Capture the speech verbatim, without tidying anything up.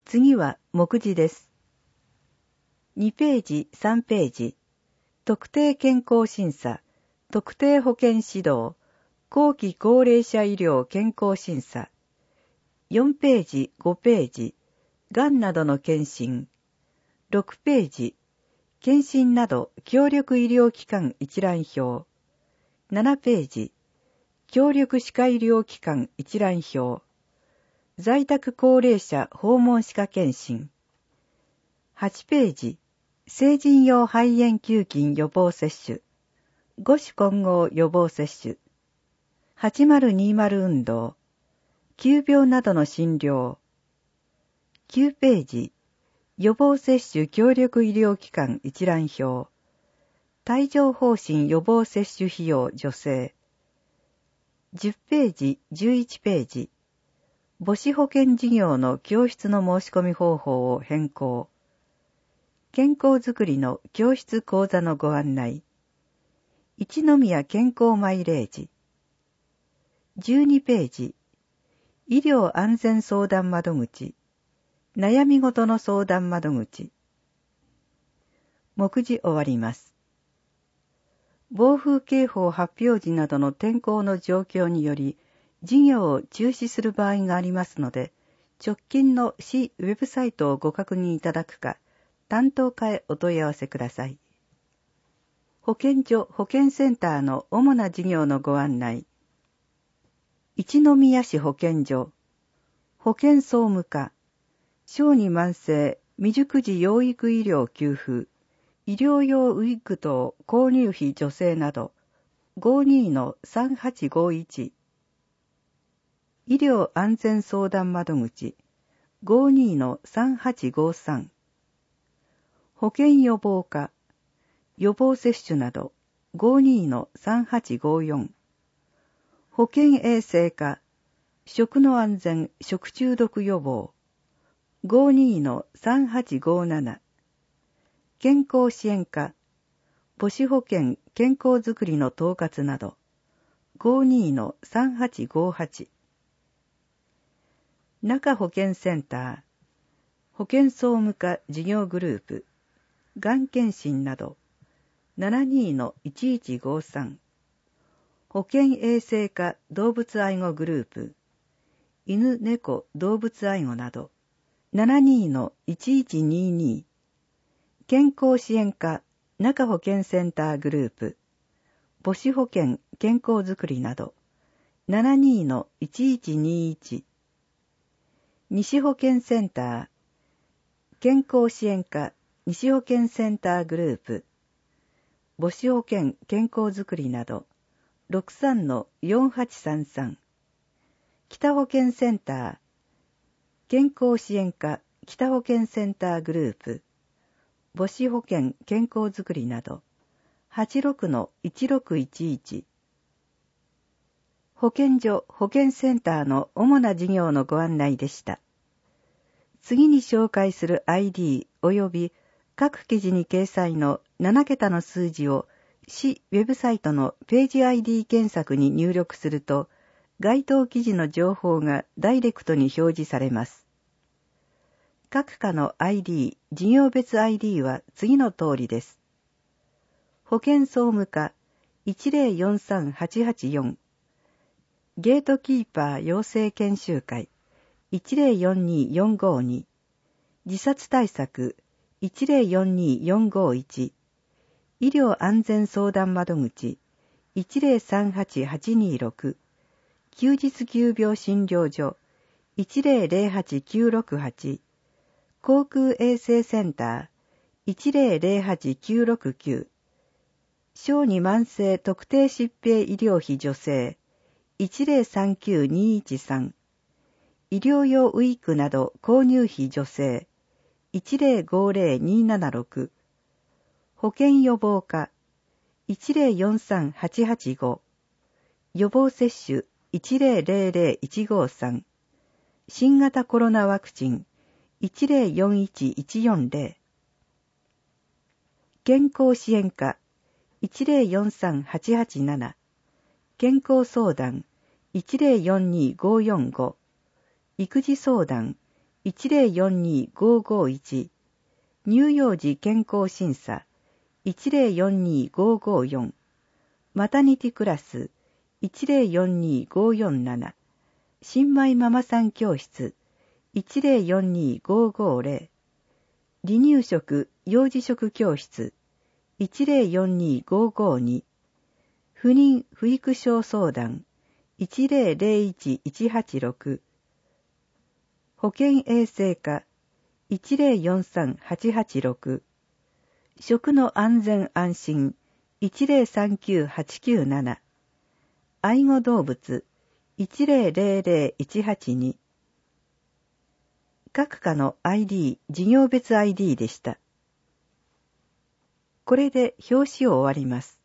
次は目次です。にページ、さんページ。特定健康審査、特定保健指導、後期高齢者医療健康審査。よんページ、ごページ。がんなどの検診。ろくページ。検診など協力医療機関一覧表。ななページ。協力歯科医療機関一覧表。在宅高齢者訪問歯科検診。はちページ。成人用肺炎球菌予防接種。五種混合予防接種。はちまるにじゅう運動。急病などの診療。きゅうページ。予防接種協力医療機関一覧表。帯状疱疹予防接種費用助成。じゅっページ、じゅういちページ。母子保健事業の教室の申し込み方法を変更。健康づくりの教室講座のご案内。一宮健康マイレージ。じゅうにページ。医療安全相談窓口。悩み事の相談窓口。目次終わります。暴風警報発表時などの天候の状況により、事業を中止する場合がありますので、直近の市ウェブサイトをご確認いただくか、担当課へお問い合わせください。保健所保健センターの主な事業のご案内。一宮市保健所、保健総務課、小児慢性未熟児養育医療給付、医療用ウィッグ等購入費助成など、ごじゅうにのさんはちごいち。医療安全相談窓口、ごじゅうにのさんはちごさん。保健予防課、予防接種など、ごじゅうにのさんはちごよん。保健衛生課、食の安全食中毒予防、ごじゅうにのさんはちごなな。健康支援課、母子保健健康づくりの統括など、ごじゅうにのさんはちごはち。中保健センター、保健総務課事業グループ、がん検診など、ななじゅうにのいちいちごさん。保健衛生課動物愛護グループ、犬猫動物愛護など、ななじゅうにのいちいちにに。健康支援課中保健センターグループ、母子保健健康づくりなど、ななじゅうにのいちいちにいち。西保健センター、健康支援課西保健センターグループ、母子保健健康づくりなど、ろくさんのよんはちさんさん。北保健センター、健康支援課北保健センターグループ、母子保健健康づくりなど、はちろくのいちろくいちいち。保健所保健センターの主な事業のご案内でした。次に紹介する アイディー 及び各記事に掲載のななけたの数字を市ウェブサイトのページ アイディー 検索に入力すると、該当記事の情報がダイレクトに表示されます。各課の アイディー、事業別 アイディー は次の通りです。保健総務課いちゼロよんさんはちはちよん、ゲートキーパー養成研修会いちゼロよんによんごに、自殺対策いちゼロよんによんごいち、医療安全相談窓口いちゼロさんはちはちにろく、休日急病診療所いちゼロゼロはちきゅうろくはち、航空衛生センターいちゼロゼロはちきゅうろくきゅう、小児慢性特定疾病医療費助成いちゼロさんきゅうにいちさん、医療用ウィッグなど購入費助成いちゼロごゼロにななろく、保健予防課いちゼロよんさんはちはちご、予防接種いちゼロゼロゼロいちごさん、新型コロナワクチンいちゼロよんいちいちよんゼロ、健康支援課いちゼロよんさんはちはちなな、健康相談いちゼロよんにごよんご、育児相談いちゼロよんにーごーごーいち、乳幼児健康審査いちゼロよんにーごーごーよん、マタニティクラスいちゼロよんにーごーよんなな、新米ママさん教室いちゼロよんにーごーごーゼロ、離乳食幼児食教室いちゼロよんにーごーごーに、不妊不育症相談いちゼロゼロいちいちはちろく、保健衛生課いちゼロよんさんはちはちろく、食の安全安心いちゼロさんきゅうはちきゅうなな、愛護動物いちゼロゼロゼロいちはちに、各課の アイディー、事業別 アイディー でした。これで表紙を終わります。